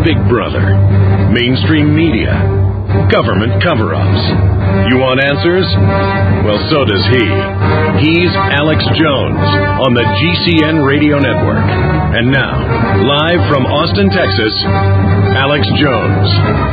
Big Brother, mainstream media, government cover-ups. You want answers? Well, so does he. He's Alex Jones on the GCN Radio Network. And now, live from Austin, Texas, Alex Jones.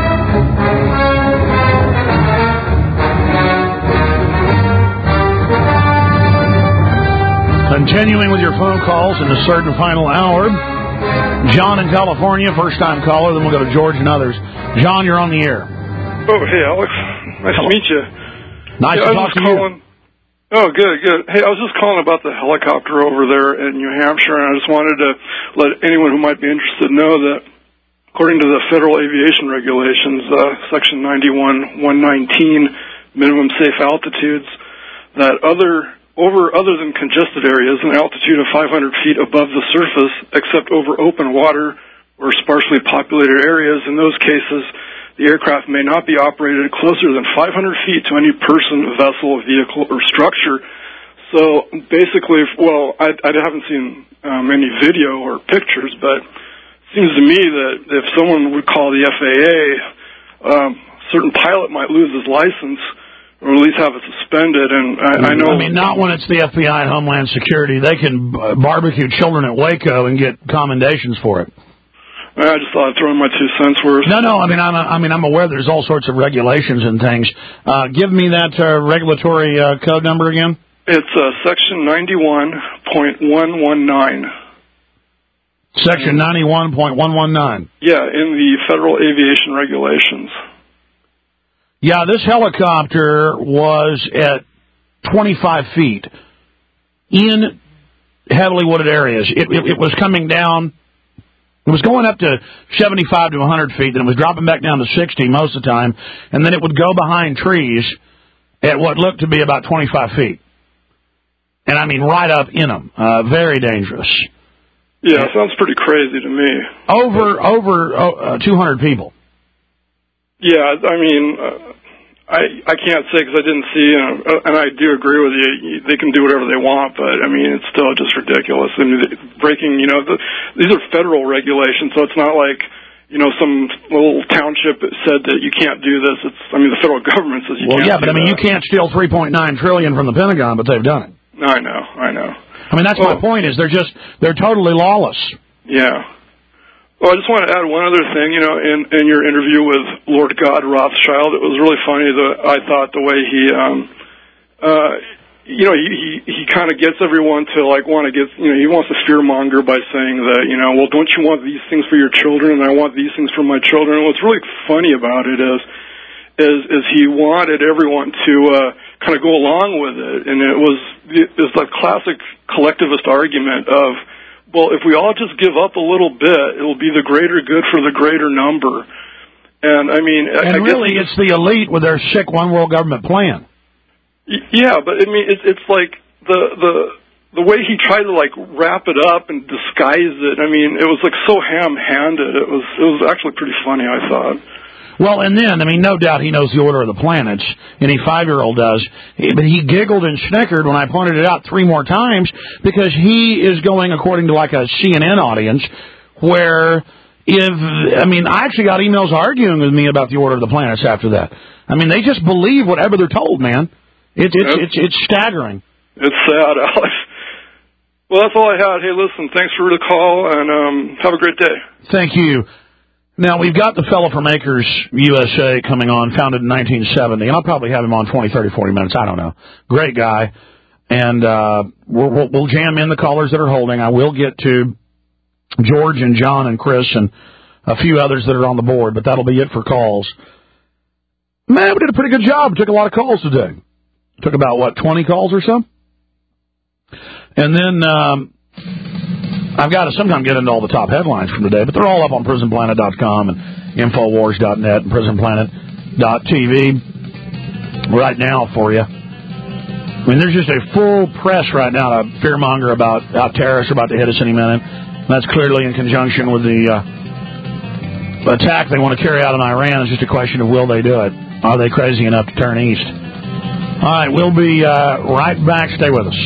Continuing with your phone calls in the third and final hour. John in California, first-time caller. Then we'll go to George and others. John, you're on the air. Oh, hey, Alex. Nice to meet you. Nice to talk to you. Oh, good. Hey, I was just calling about the helicopter over there in New Hampshire, and I just wanted to let anyone who might be interested know that according to the Federal Aviation Regulations, Section 91-119, minimum safe altitudes, that other than congested areas, an altitude of 500 feet above the surface, except over open water or sparsely populated areas, in those cases, the aircraft may not be operated closer than 500 feet to any person, vessel, vehicle, or structure. So basically, well, I haven't seen any video or pictures, but it seems to me that if someone would call the FAA, a certain pilot might lose his license or at least have it suspended. And I know... I mean, not when it's the FBI and Homeland Security. They can barbecue children at Waco and get commendations for it. I just thought I'd throw in my 2 cents worth. No. I'm aware there's all sorts of regulations and things. Give me that regulatory code number again. It's Section 91.119. Section 91.119. Yeah, in the Federal Aviation Regulations. Yeah, this helicopter was at 25 feet in heavily wooded areas. It was coming down. It was going up to 75 to 100 feet, then it was dropping back down to 60 most of the time, and then it would go behind trees at what looked to be about 25 feet. And I mean right up in them. Very dangerous. Yeah, sounds pretty crazy to me. Over 200 people. Yeah, I mean, I can't say because I didn't see, and I do agree with you. They can do whatever they want, but I mean, it's still just ridiculous. I mean, breaking, these are federal regulations, so it's not like, some little township said that you can't do this. The federal government says you can't. Well, yeah, but I mean, you can't steal $3.9 trillion from the Pentagon, but they've done it. I know. I mean, that's my point. Is they're totally lawless. Yeah. Well, I just want to add one other thing. In your interview with Lord God Rothschild, it was really funny I thought the way he kind of gets everyone to want to get, he wants to fearmonger by saying that, well, don't you want these things for your children, and I want these things for my children. And what's really funny about it is he wanted everyone to kind of go along with it, and it's the classic collectivist argument of, well, if we all just give up a little bit, it will be the greater good for the greater number. And I mean, I really, it's the elite with their sick one world government plan. Yeah, but I mean, it's like the way he tried to wrap it up and disguise it. I mean, it was so ham-handed. It was actually pretty funny, I thought. Well, and then, I mean, no doubt he knows the order of the planets. Any 5-year-old does. But he giggled and snickered when I pointed it out 3 more times because he is going according to a CNN audience where I actually got emails arguing with me about the order of the planets after that. I mean, they just believe whatever they're told, man. It's staggering. It's sad, Alex. Well, that's all I had. Hey, listen, thanks for the call, and have a great day. Thank you. Now, we've got the fellow from Acres USA coming on, founded in 1970, and I'll probably have him on 20, 30, 40 minutes. I don't know. Great guy. And we'll jam in the callers that are holding. I will get to George and John and Chris and a few others that are on the board, but that'll be it for calls. Man, we did a pretty good job. We took a lot of calls today. Took about, 20 calls or so? And then I've got to sometime get into all the top headlines from today, but they're all up on PrisonPlanet.com and Infowars.net and PrisonPlanet.tv right now for you. I mean, there's just a full press right now to fearmonger about how terrorists are about to hit us any minute. And that's clearly in conjunction with the attack they want to carry out on Iran. It's just a question of will they do it. Are they crazy enough to turn east? All right, we'll be right back. Stay with us.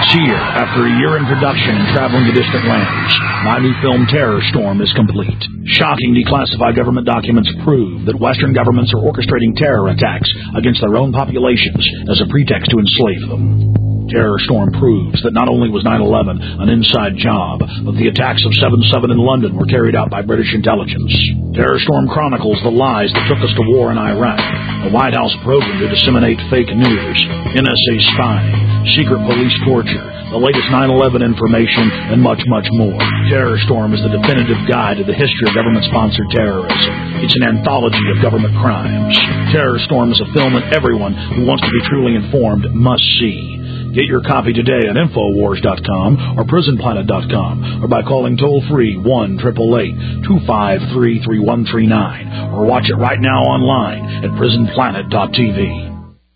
It's here, after a year in production and traveling to distant lands. My new film, Terror Storm, is complete. Shocking declassified government documents prove that Western governments are orchestrating terror attacks against their own populations as a pretext to enslave them. Terror Storm proves that not only was 9/11 an inside job, but the attacks of 7/7 in London were carried out by British intelligence. Terror Storm chronicles the lies that took us to war in Iraq, the White House program to disseminate fake news, NSA spying, secret police torture, the latest 9/11 information, and much, much more. Terror Storm is the definitive guide to the history of government-sponsored terrorism. It's an anthology of government crimes. Terror Storm is a film that everyone who wants to be truly informed must see. Get your copy today at Infowars.com or PrisonPlanet.com or by calling toll-free 1-888-253-3139 or watch it right now online at PrisonPlanet.tv.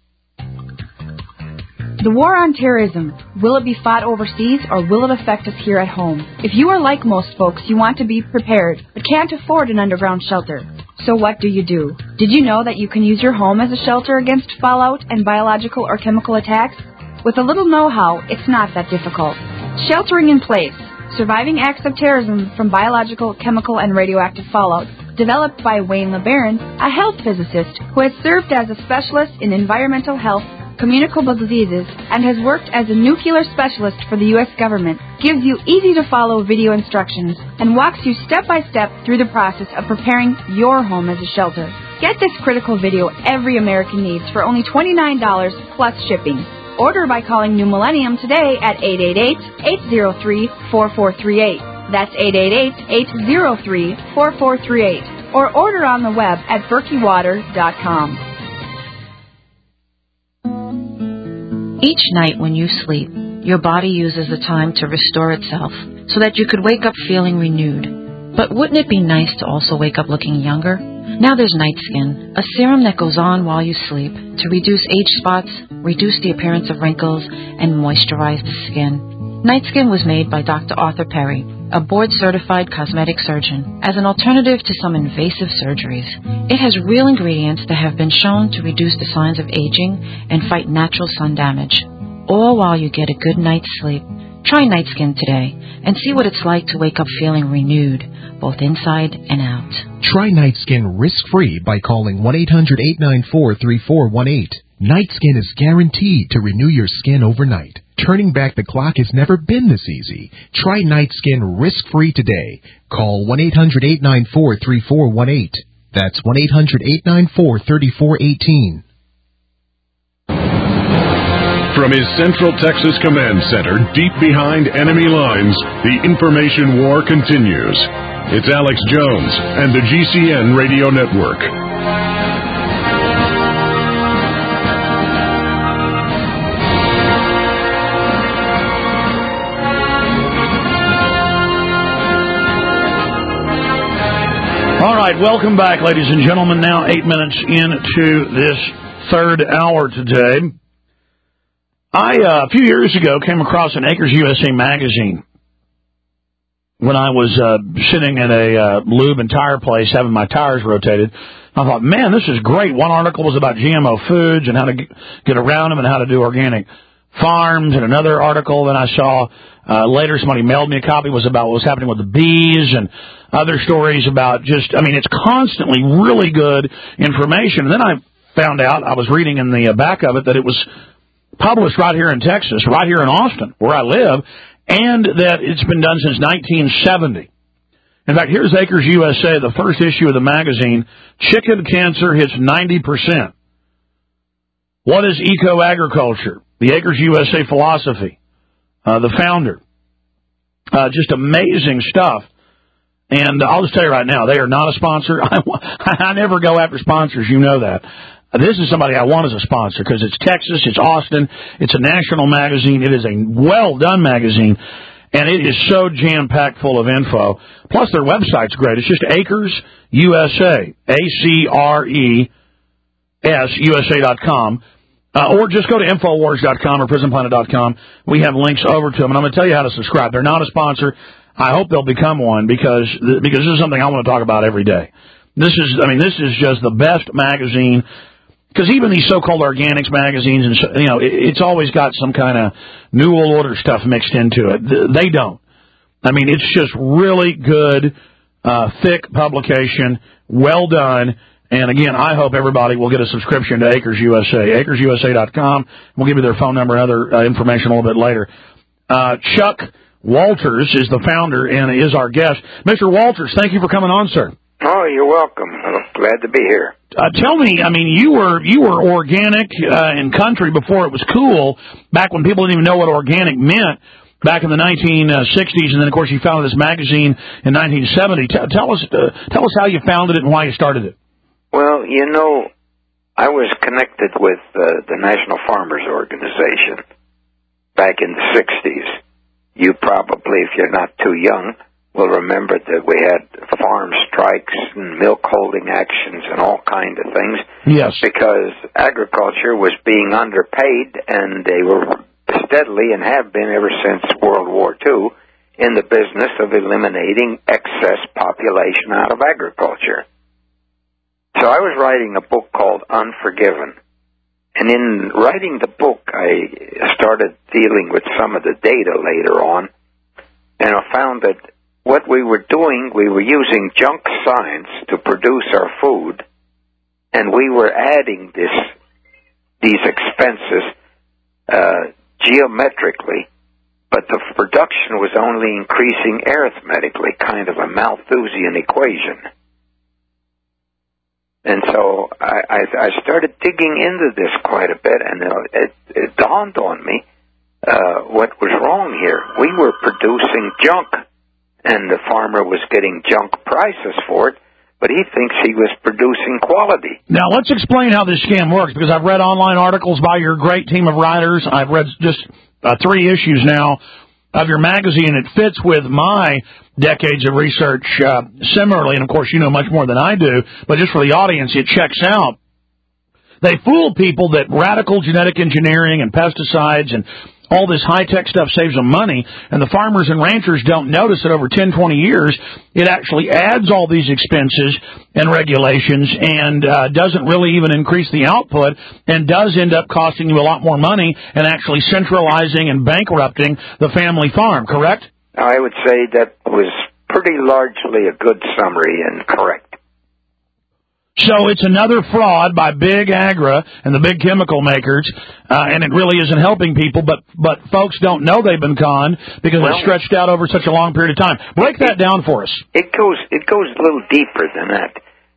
The war on terrorism, will it be fought overseas or will it affect us here at home? If you are like most folks, you want to be prepared but can't afford an underground shelter. So what do? Did you know that you can use your home as a shelter against fallout and biological or chemical attacks? With a little know-how, it's not that difficult. Sheltering in Place, Surviving Acts of Terrorism from Biological, Chemical, and Radioactive Fallout, developed by Wayne LeBaron, a health physicist who has served as a specialist in environmental health, communicable diseases, and has worked as a nuclear specialist for the U.S. government, gives you easy-to-follow video instructions and walks you step-by-step through the process of preparing your home as a shelter. Get this critical video every American needs for only $29 plus shipping. Order by calling New Millennium today at 888-803-4438. That's 888-803-4438. Or order on the web at berkeywater.com. Each night when you sleep, your body uses the time to restore itself so that you could wake up feeling renewed. But wouldn't it be nice to also wake up looking younger? Now there's Night Skin, a serum that goes on while you sleep to reduce age spots, reduce the appearance of wrinkles, and moisturize the skin. Night Skin was made by Dr. Arthur Perry, a board-certified cosmetic surgeon, as an alternative to some invasive surgeries. It has real ingredients that have been shown to reduce the signs of aging and fight natural sun damage, all while you get a good night's sleep. Try Night Skin today and see what it's like to wake up feeling renewed, both inside and out. Try Night Skin risk-free by calling 1-800-894-3418. Night Skin is guaranteed to renew your skin overnight. Turning back the clock has never been this easy. Try Night Skin risk-free today. Call 1-800-894-3418. That's 1-800-894-3418. From his Central Texas Command Center, deep behind enemy lines, the information war continues. It's Alex Jones and the GCN Radio Network. All right, welcome back, ladies and gentlemen. Now 8 minutes into this third hour today. A few years ago, came across an Acres USA magazine when I was sitting at a lube and tire place having my tires rotated. I thought, man, this is great. One article was about GMO foods and how to get around them and how to do organic farms, and another article that I saw later, somebody mailed me a copy, was about what was happening with the bees, and other stories about it's constantly really good information. And then I found out, I was reading in the back of it, that it was published right here in Texas, right here in Austin, where I live, and that it's been done since 1970. In fact, here's Acres USA, the first issue of the magazine. Chicken cancer hits 90%. What is eco-agriculture? The Acres USA philosophy. The founder. Just amazing stuff. And I'll just tell you right now, they are not a sponsor. I never go after sponsors, you know that. This is somebody I want as a sponsor because it's Texas, it's Austin, it's a national magazine, it is a well-done magazine, and it is so jam-packed full of info. Plus, their website's great. It's just Acres USA, ACRES, USA.com, or just go to Infowars.com or PrisonPlanet.com. We have links over to them, and I'm going to tell you how to subscribe. They're not a sponsor. I hope they'll become one because this is something I want to talk about every day. This is just the best magazine. Because even these so-called organics magazines, and it's always got some kind of New World Order stuff mixed into it. They don't. I mean, it's just really good, thick publication, well done. And again, I hope everybody will get a subscription to Acres USA, acresusa.com. We'll give you their phone number and other information a little bit later. Chuck Walters is the founder and is our guest. Mr. Walters, thank you for coming on, sir. Oh, you're welcome. I'm glad to be here. Tell me, I mean, you were organic in country before it was cool, back when people didn't even know what organic meant, back in the 1960s, and then, of course, you founded this magazine in 1970. Tell us how you founded it and why you started it. Well, I was connected with the National Farmers Organization back in the 60s. You probably, if you're not too young, will remember that we had farm strikes and milk holding actions and all kinds of things. Yes. Because agriculture was being underpaid, and they were steadily, and have been ever since World War II, in the business of eliminating excess population out of agriculture. So I was writing a book called Unforgiven. And in writing the book, I started dealing with some of the data later on, and I found that what we were doing, we were using junk science to produce our food, and we were adding these expenses geometrically, but the production was only increasing arithmetically, kind of a Malthusian equation. And so I started digging into this quite a bit, and it dawned on me what was wrong here. We were producing junk, and the farmer was getting junk prices for it, but he thinks he was producing quality. Now, let's explain how this scam works, because I've read online articles by your great team of writers. I've read just 3 issues now of your magazine. It fits with my decades of research similarly, and of course you know much more than I do, but just for the audience, it checks out. They fool people that radical genetic engineering and pesticides and all this high-tech stuff saves them money, and the farmers and ranchers don't notice that over 10, 20 years, it actually adds all these expenses and regulations and doesn't really even increase the output, and does end up costing you a lot more money and actually centralizing and bankrupting the family farm, correct? I would say that was pretty largely a good summary and correct. So it's another fraud by Big Agra and the big chemical makers, and it really isn't helping people, but folks don't know they've been conned because it's stretched out over such a long period of time. Break that down for us. It goes a little deeper than that.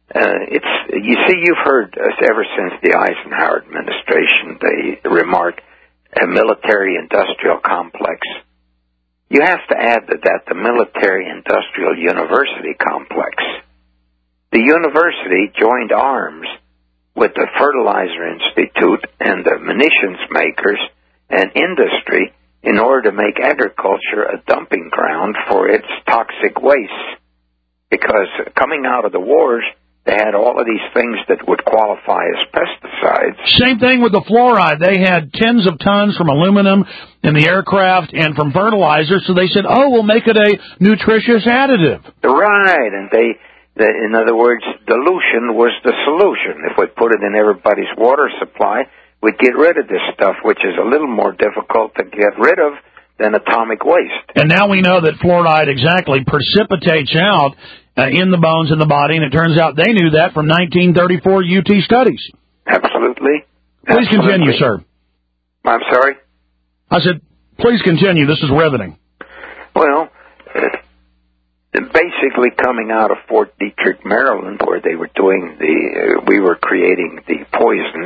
You've heard ever since the Eisenhower administration, they remark a military-industrial complex. You have to add to that the military-industrial university complex. The university joined arms with the Fertilizer Institute and the munitions makers and industry in order to make agriculture a dumping ground for its toxic waste. Because coming out of the wars, they had all of these things that would qualify as pesticides. Same thing with the fluoride. They had tens of tons from aluminum in the aircraft and from fertilizer, so they said, we'll make it a nutritious additive. Right, and in other words, dilution was the solution. If we put it in everybody's water supply, we'd get rid of this stuff, which is a little more difficult to get rid of than atomic waste. And now we know that fluoride exactly precipitates out in the bones in the body, and it turns out they knew that from 1934 UT studies. Absolutely. Please continue, sir. I'm sorry? I said, please continue. This is riveting. Well, basically coming out of Fort Detrick, Maryland, where they were doing we were creating the poisons,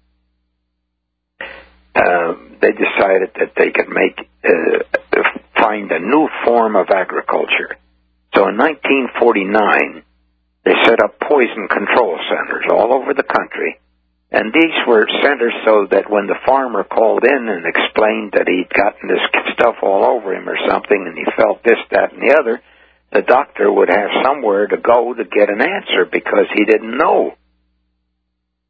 they decided that they could find a new form of agriculture. So in 1949, they set up poison control centers all over the country. And these were centers so that when the farmer called in and explained that he'd gotten this stuff all over him or something and he felt this, that, and the other, the doctor would have somewhere to go to get an answer because he didn't know.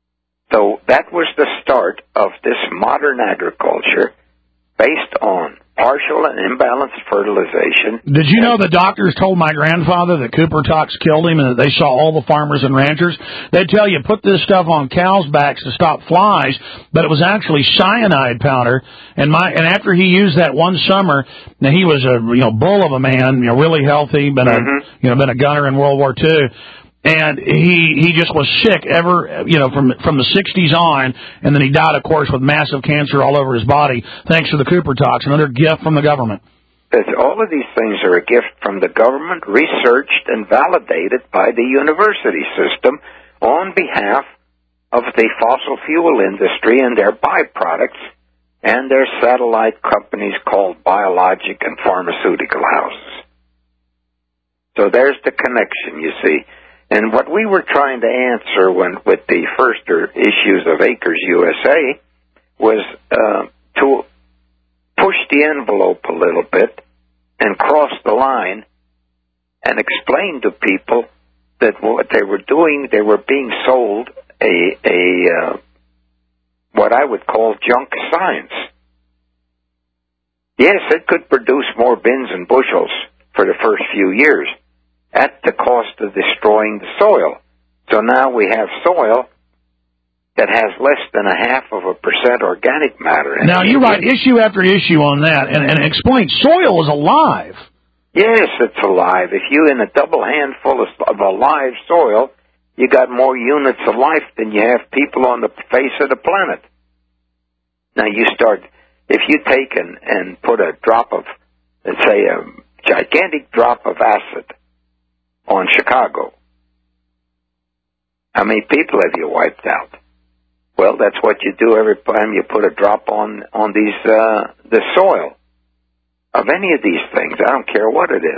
So that was the start of this modern agriculture based on partial and imbalanced fertilization. Did you know the doctors told my grandfather that Cooper Tox killed him and that they saw all the farmers and ranchers? They'd tell you, put this stuff on cows' backs to stop flies, but it was actually cyanide powder. And after he used that one summer, now he was a bull of a man, really healthy, been a gunner in World War II. And he just was sick from the 60s on, and then he died, of course, with massive cancer all over his body, thanks to the Cooper Tox, another gift from the government. All of these things are a gift from the government, researched and validated by the university system on behalf of the fossil fuel industry and their byproducts and their satellite companies called biologic and pharmaceutical houses. So there's the connection, you see. And what we were trying to answer with the first issues of Acres USA was to push the envelope a little bit and cross the line and explain to people that what they were doing, they were being sold what I would call junk science. Yes, it could produce more bins and bushels for the first few years, at the cost of destroying the soil. So now we have soil that has less than 0.5% organic matter in it. Now, you write issue after issue on that, and explain, soil is alive. Yes, it's alive. If you, in a double handful of alive soil, you got more units of life than you have people on the face of the planet. Now, if you take and put a drop of, let's say, a gigantic drop of acid on Chicago, how many people have you wiped out? Well, that's what you do every time you put a drop on the soil of any of these things. I don't care what it is.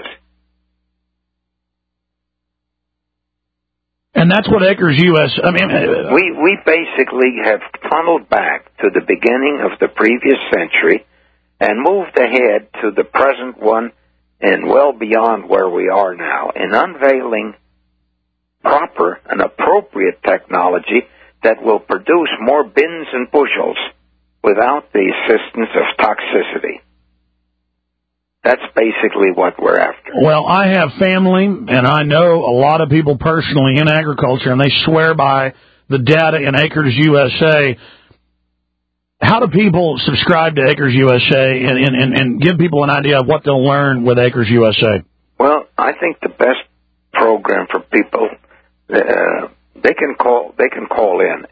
And that's what Acres US. We basically have tunneled back to the beginning of the previous century and moved ahead to the present one, and well beyond where we are now, in unveiling proper and appropriate technology that will produce more bins and bushels without the assistance of toxicity. That's basically what we're after. Well, I have family, and I know a lot of people personally in agriculture, and they swear by the data in Acres USA. How do people subscribe to Acres USA and give people an idea of what they'll learn with Acres USA? Well, I think the best program for people, they can call in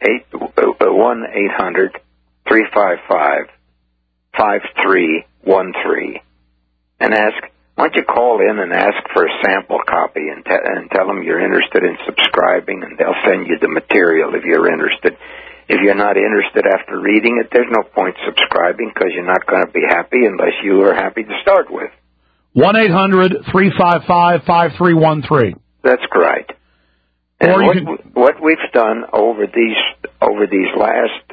1-800-355-5313 and ask. Why don't you call in and ask for a sample copy and tell them you're interested in subscribing, and they'll send you the material if you're interested. If you're not interested after reading it, there's no point subscribing, because you're not going to be happy unless you are happy to start with. 1-800-355-5313. That's correct. And what we've done over these last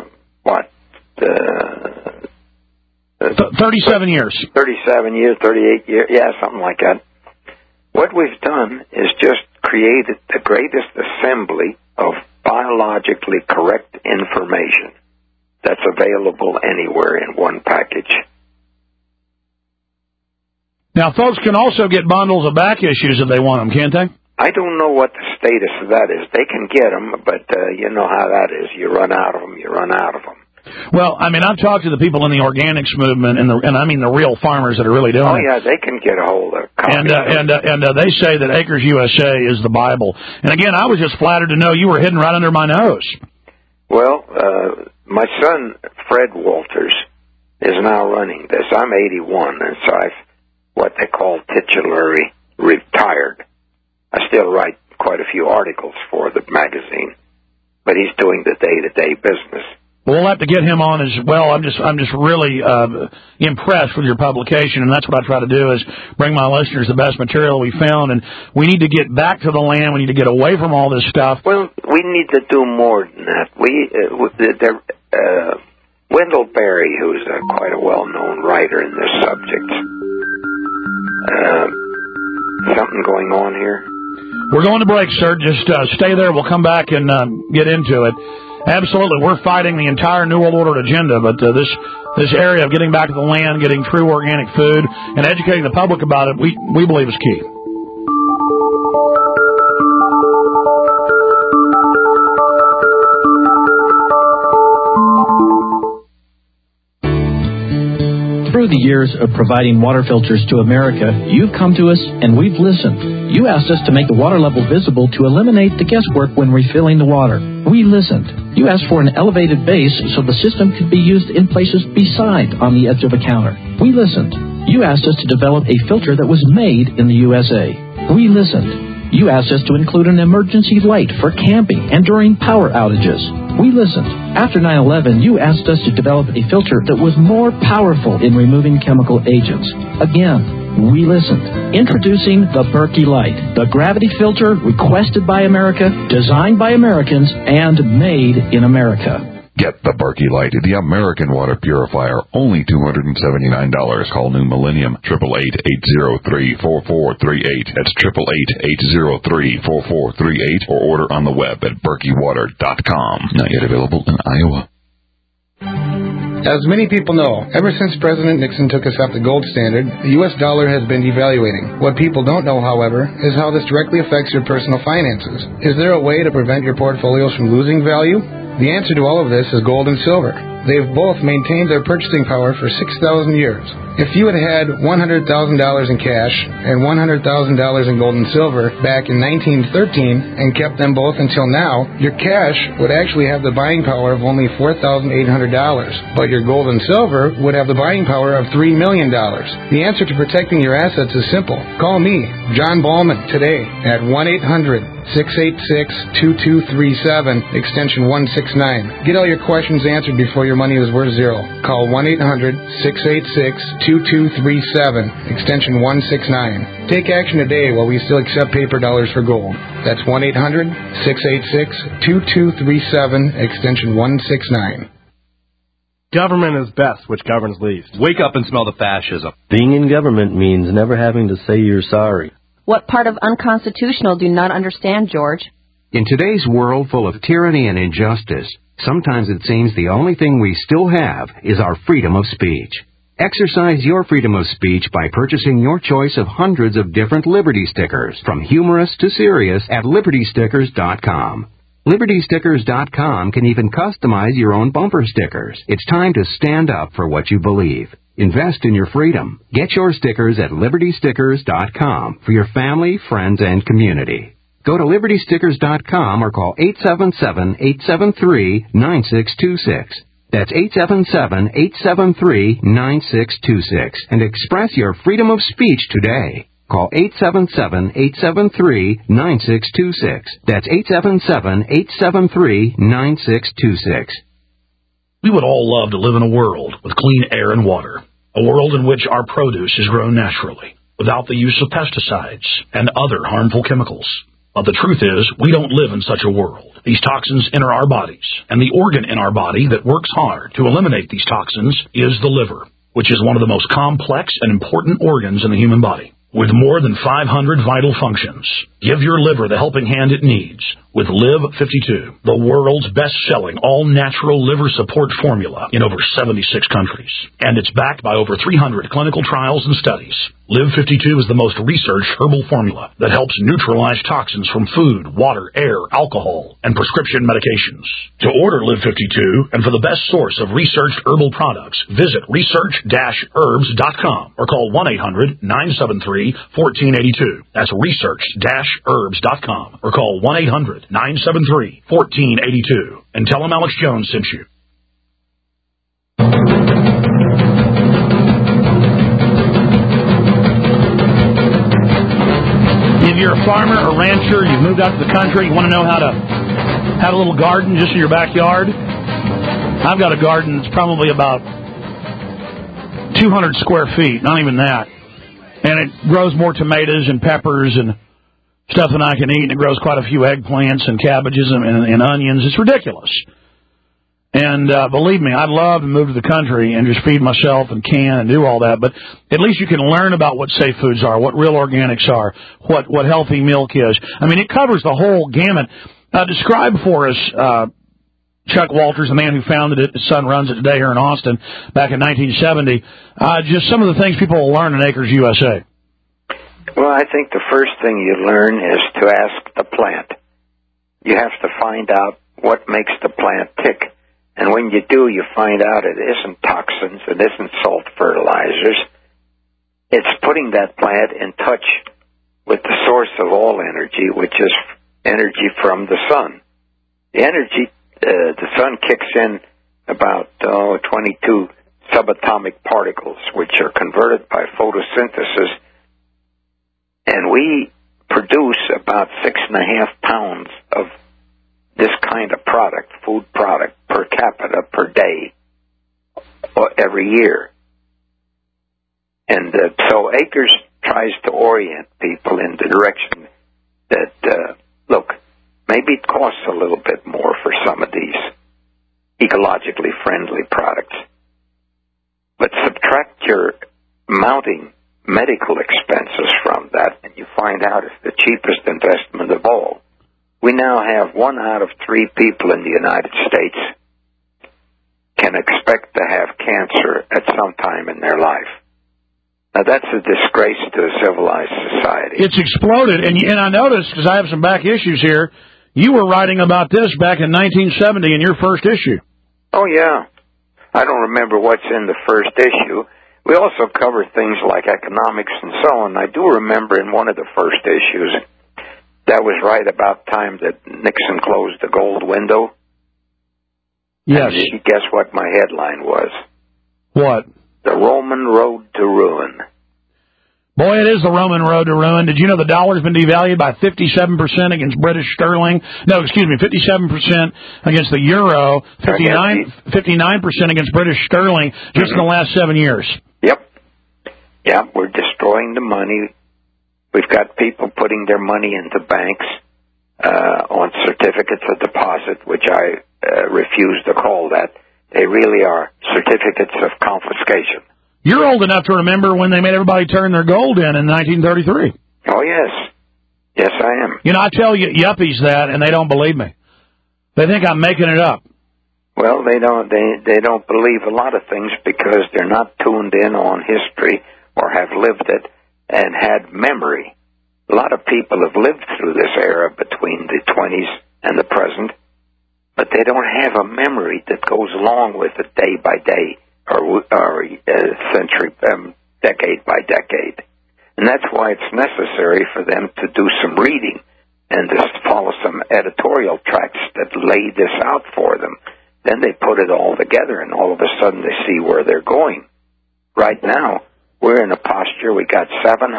37 years. 37 years, 38 years, yeah, something like that. What we've done is just created the greatest assembly of biologically correct information that's available anywhere in one package. Now, folks can also get bundles of back issues if they want them, can't they? I don't know what the status of that is. They can get them, but you know how that is. You run out of them, you run out of them. Well, I've talked to the people in the organics movement, and I mean the real farmers that are really doing it. Oh, yeah, they can get a hold of copies. And they say that Acres USA is the Bible. And again, I was just flattered to know you were hidden right under my nose. Well, my son, Fred Walters, is now running this. I'm 81, and so I've what they call titularly retired. I still write quite a few articles for the magazine, but he's doing the day-to-day business. We'll have to get him on as well. I'm just really impressed with your publication, and that's what I try to do is bring my listeners the best material we found. And we need to get back to the land. We need to get away from all this stuff. Well, we need to do more than that. Wendell Berry, who's quite a well-known writer in this subject. Something going on here? We're going to break, sir. Just stay there. We'll come back and get into it. Absolutely. We're fighting the entire New World Order agenda, but this area of getting back to the land, getting true organic food, and educating the public about it, we believe is key. Through the years of providing water filters to America, you've come to us and we've listened. You asked us to make the water level visible to eliminate the guesswork when refilling the water. We listened. You asked for an elevated base so the system could be used in places beside on the edge of a counter. We listened. You asked us to develop a filter that was made in the USA. We listened. You asked us to include an emergency light for camping and during power outages. We listened. After 9/11, you asked us to develop a filter that was more powerful in removing chemical agents. Again, we listened. Introducing the Berkey Light, the gravity filter requested by America, designed by Americans, and made in America. Get the Berkey Light, the American water purifier, only $279. Call New Millennium, 888-803-4438. That's 888-803-4438, or order on the web at berkeywater.com. Not yet available in Iowa. As many people know, ever since President Nixon took us off the gold standard, the U.S. dollar has been devaluating. What people don't know, however, is how this directly affects your personal finances. Is there a way to prevent your portfolios from losing value? The answer to all of this is gold and silver. They've both maintained their purchasing power for 6,000 years. If you had had $100,000 in cash and $100,000 in gold and silver back in 1913 and kept them both until now, your cash would actually have the buying power of only $4,800, but your gold and silver would have the buying power of $3 million. The answer to protecting your assets is simple. Call me, John Ballman, today at 1-800-686-2237, extension 169. Get all your questions answered before your money is worth zero. Call 1-800-686-2237, extension 169. Take action today while we still accept paper dollars for gold. That's 1-800-686-2237, extension 169. Government is best, which governs least. Wake up and smell the fascism. Being in government means never having to say you're sorry. What part of unconstitutional do you not understand, George? In today's world full of tyranny and injustice, sometimes it seems the only thing we still have is our freedom of speech. Exercise your freedom of speech by purchasing your choice of hundreds of different Liberty stickers, from humorous to serious, at LibertyStickers.com. LibertyStickers.com can even customize your own bumper stickers. It's time to stand up for what you believe. Invest in your freedom. Get your stickers at LibertyStickers.com for your family, friends, and community. Go to LibertyStickers.com or call 877-873-9626. That's 877-873-9626 and express your freedom of speech today. Call 877-873-9626. That's 877-873-9626. We would all love to live in a world with clean air and water, a world in which our produce is grown naturally, without the use of pesticides and other harmful chemicals. But the truth is, we don't live in such a world. These toxins enter our bodies, and the organ in our body that works hard to eliminate these toxins is the liver, which is one of the most complex and important organs in the human body. With more than 500 vital functions, give your liver the helping hand it needs with Live 52, the world's best-selling all-natural liver support formula in over 76 countries. And it's backed by over 300 clinical trials and studies. Live 52 is the most researched herbal formula that helps neutralize toxins from food, water, air, alcohol, and prescription medications. To order Live 52 and for the best source of researched herbal products, visit research-herbs.com or call 1-800-973-1482. That's research-herbs.com or call 1-800-973-1482. And tell them Alex Jones sent you. If you're a farmer or rancher, you've moved out to the country, you want to know how to have a little garden just in your backyard? I've got a garden that's probably about 200 square feet, not even that. And it grows more tomatoes and peppers and stuff than I can eat, and it grows quite a few eggplants and cabbages and onions. It's ridiculous. And believe me, I'd love to move to the country and just feed myself and can and do all that. But at least you can learn about what safe foods are, what real organics are, what healthy milk is. I mean, it covers the whole gamut. Describe for us Chuck Walters, the man who founded it. His son runs it today here in Austin back in 1970. Just some of the things people will learn in Acres USA. Well, I think the first thing you learn is to ask the plant. You have to find out what makes the plant tick. And when you do, you find out it isn't toxins, it isn't salt fertilizers. It's putting that plant in touch with the source of all energy, which is energy from the sun. The energy, the sun kicks in about 22 subatomic particles, which are converted by photosynthesis, and we produce about 6.5 pounds of this kind of product, food product, per capita per day, every year. And so Acres tries to orient people in the direction that, look, maybe it costs a little bit more for some of these ecologically friendly products, but subtract your mounting medical expenses from that, and you find out it's the cheapest investment of all. We now have 1 out of 3 people in the United States can expect to have cancer at some time in their life. Now, that's a disgrace to a civilized society. It's exploded, and I noticed, because I have some back issues here, you were writing about this back in 1970 in your first issue. Oh, yeah. I don't remember what's in the first issue. We also cover things like economics and so on. I do remember in one of the first issues, that was right about time that Nixon closed the gold window. Yes. And you guess what my headline was? What? The Roman Road to Ruin. Boy, it is the Roman road to ruin. Did you know the dollar's been devalued by 57% against British sterling? No, excuse me, 57% against the euro, 59% against British sterling just in the last 7 years. Yep. Yeah, we're destroying the money. We've got people putting their money into banks on certificates of deposit, which I refuse to call that. They really are certificates of confiscation. You're old enough to remember when they made everybody turn their gold in 1933. Oh, yes. Yes, I am. You know, I tell yuppies that, and they don't believe me. They think I'm making it up. Well, they don't believe a lot of things because they're not tuned in on history or have lived it and had memory. A lot of people have lived through this era between the 20s and the present, but they don't have a memory that goes along with it day by day or century, decade by decade. And that's why it's necessary for them to do some reading and to follow some editorial tracks that lay this out for them. Then they put it all together, and all of a sudden they see where they're going. Right now, we're in a posture, we got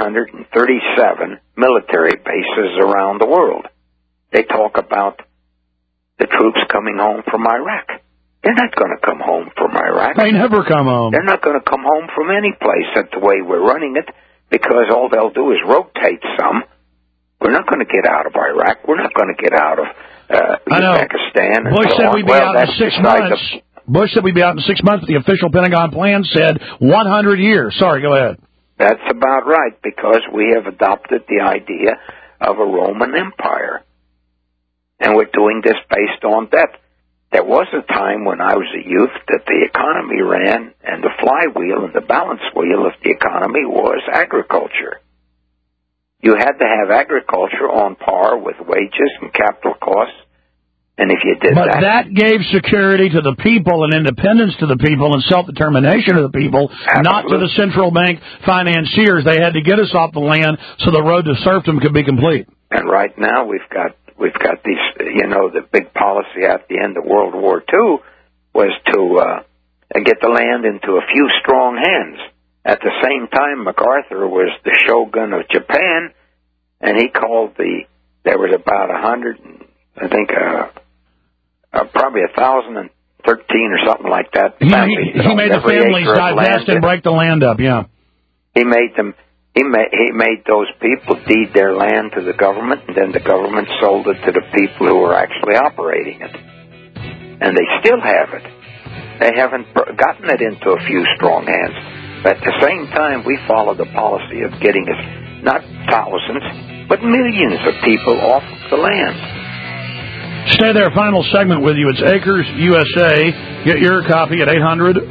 737 military bases around the world. They talk about the troops coming home from Iraq. They're not going to come home from Iraq. They never come home. They're not going to come home from any place at the way we're running it, because all they'll do is rotate some. We're not going to get out of Iraq. We're not going to get out of Uzbekistan. Bush said we'd be out in 6 months. Bush said we'd be out in 6 months. The official Pentagon plan said 100 years. Sorry, go ahead. That's about right, because we have adopted the idea of a Roman Empire. And we're doing this based on debt. There was a time when I was a youth that the economy ran, and the flywheel and the balance wheel of the economy was agriculture. You had to have agriculture on par with wages and capital costs, and if you did but that gave security to the people and independence to the people and self-determination to the people, Absolutely. Not to the central bank financiers. They had to get us off the land so the road to serfdom could be complete. And right now we've got these, the big policy at the end of World War II was to get the land into a few strong hands. At the same time, MacArthur was the shogun of Japan, and he called there was about 100, I think, probably 1,013 or something like that. He made the families divest and break the land up, yeah. He made them. He made those people deed their land to the government, and then the government sold it to the people who were actually operating it. And they still have it. They haven't gotten it into a few strong hands. But at the same time, we follow the policy of getting us not thousands, but millions of people off the land. Stay there. Final segment with you. It's Acres USA. Get your copy at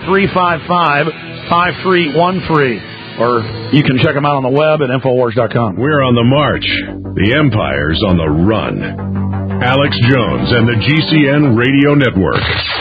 800-355-5313. Or you can check them out on the web at Infowars.com. We're on the march. The empire's on the run. Alex Jones and the GCN Radio Network.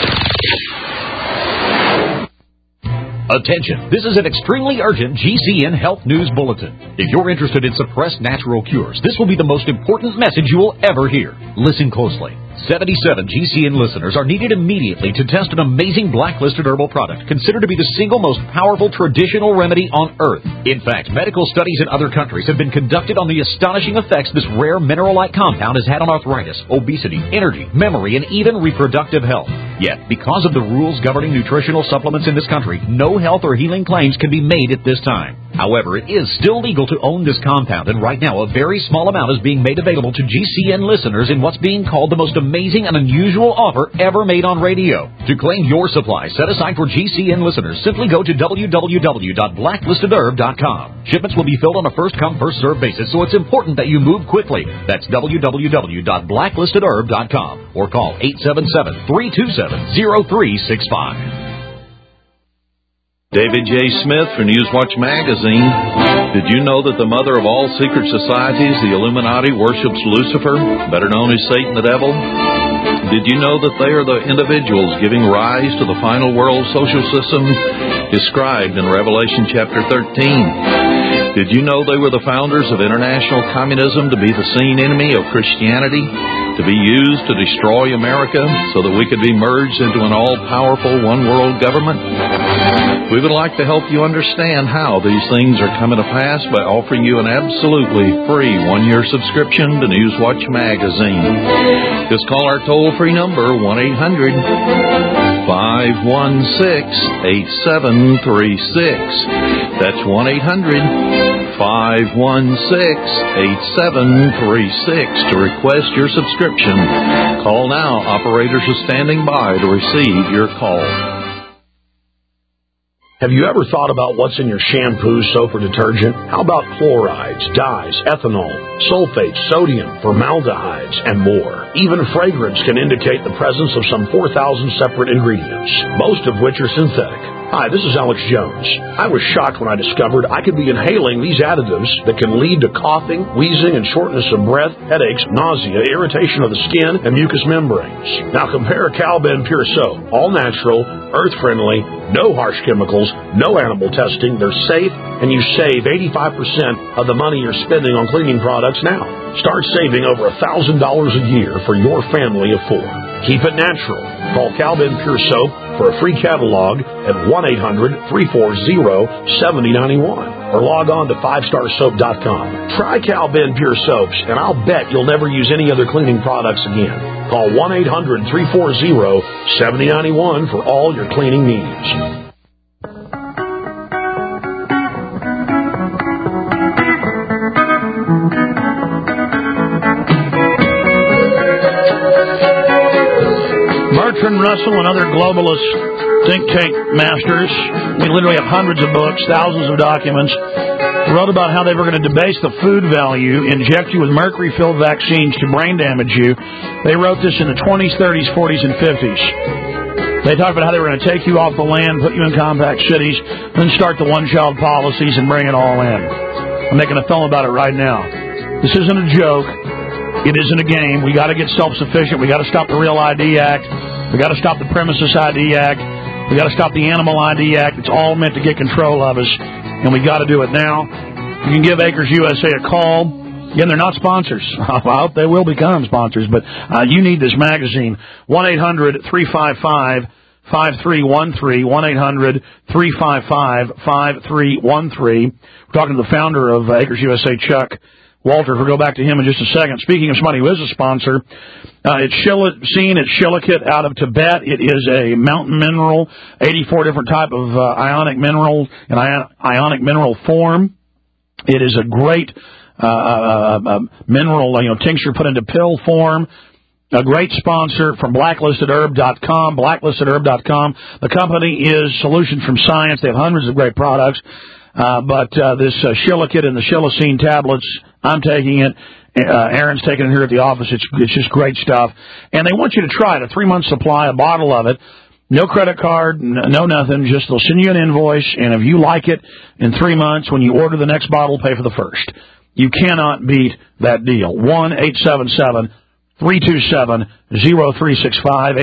Attention, this is an extremely urgent GCN Health News Bulletin. If you're interested in suppressed natural cures, this will be the most important message you will ever hear. Listen closely. 77 GCN listeners are needed immediately to test an amazing blacklisted herbal product considered to be the single most powerful traditional remedy on earth. In fact, medical studies in other countries have been conducted on the astonishing effects this rare mineral-like compound has had on arthritis, obesity, energy, memory, and even reproductive health. Yet, because of the rules governing nutritional supplements in this country, no health or healing claims can be made at this time. However, it is still legal to own this compound, and right now a very small amount is being made available to GCN listeners in what's being called the most amazing and unusual offer ever made on radio. To claim your supply set aside for GCN listeners, simply go to www.blacklistedherb.com. Shipments will be filled on a first-come, first-served basis, so it's important that you move quickly. That's www.blacklistedherb.com or call 877-327-0365. David J. Smith for Newswatch Magazine. Did you know that the mother of all secret societies, the Illuminati, worships Lucifer, better known as Satan the Devil? Did you know that they are the individuals giving rise to the final world social system described in Revelation chapter 13? Did you know they were the founders of international communism to be the seen enemy of Christianity, to be used to destroy America so that we could be merged into an all-powerful one-world government? We would like to help you understand how these things are coming to pass by offering you an absolutely free one-year subscription to Newswatch Magazine. Just call our toll-free number, 1-800-516-8736. That's 1-800-516-8736 to request your subscription. Call now. Operators are standing by to receive your call. Have you ever thought about what's in your shampoo, soap, or detergent? How about chlorides, dyes, ethanol, sulfates, sodium, formaldehydes, and more? Even fragrance can indicate the presence of some 4,000 separate ingredients, most of which are synthetic. Hi, this is Alex Jones. I was shocked when I discovered I could be inhaling these additives that can lead to coughing, wheezing, and shortness of breath, headaches, nausea, irritation of the skin, and mucous membranes. Now compare Calben Pure Soap, all natural, earth-friendly, no harsh chemicals, no animal testing. They're safe, and you save 85% of the money you're spending on cleaning products now. Start saving over $1,000 a year for your family of four. Keep it natural. Call Calben Pure Soap for a free catalog at 1-800-340-7091 or log on to 5starsoap.com. Try Calben Pure Soaps, and I'll bet you'll never use any other cleaning products again. Call 1-800-340-7091 for all your cleaning needs. Bertrand Russell and other globalist think tank masters, we literally have hundreds of books, thousands of documents, wrote about how they were going to debase the food value, inject you with mercury-filled vaccines to brain damage you. They wrote this in the 20s, 30s, 40s, and 50s. They talked about how they were going to take you off the land, put you in compact cities, then start the one-child policies and bring it all in. I'm making a film about it right now. This isn't a joke. It isn't a game. We got to get self-sufficient. We got to stop the Real ID Act. We got to stop the Premises ID Act. We got to stop the Animal ID Act. It's all meant to get control of us, and we got to do it now. You can give Acres USA a call. Again, they're not sponsors. I hope they will become sponsors, but you need this magazine. 1-800-355-5313. 1-800-355-5313. We're talking to the founder of Acres USA, Chuck Walter. We'll go back to him in just a second. Speaking of somebody who is a sponsor, it's Shilakit out of Tibet. It is a mountain mineral, 84 different type of ionic mineral in ionic mineral form. It is a great mineral, tincture put into pill form. A great sponsor from blacklistedherb.com, blacklistedherb.com. The company is Solutions from Science. They have hundreds of great products. But this Shilakit and the Shilacine tablets, I'm taking it, Aaron's taking it here at the office. It's just great stuff. And they want you to try it, a 3-month supply, a bottle of it. No credit card, no nothing. Just they'll send you an invoice, and if you like it, in 3 months, when you order the next bottle, pay for the first. You cannot beat that deal. 1-877-327-0365,